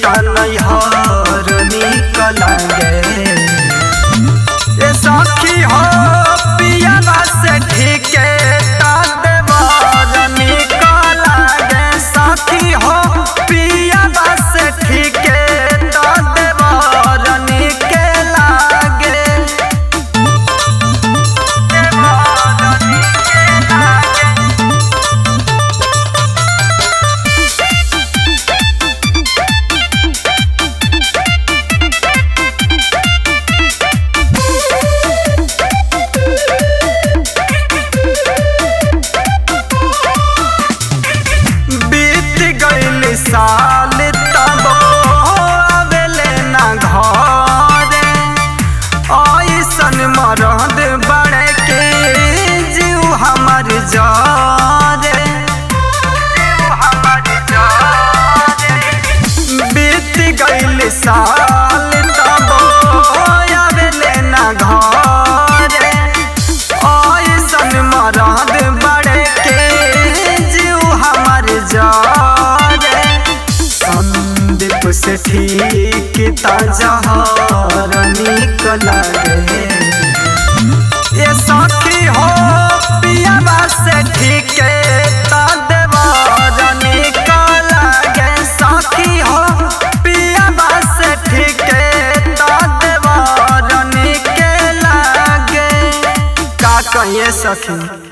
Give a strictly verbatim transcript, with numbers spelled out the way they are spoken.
तनहर निकल गे ए सखी हो पियावा से ठीके देवर निकल गे सखी हो पियावा से ठीके देवर निकल गे साल तब आवेले ना घरे ऐसन मरद बड़े के जीव हमर जारे बीत गइल साल तब आवेले ना घरे ऐसन मरद बड़े के जीव हमर जारे से ठीक तजहर निकल गे ये सखी हो पियावा से ठीक देवर निकल गे सखी हो पियावा से ठीक देवर निकल गे का कहिए सखी।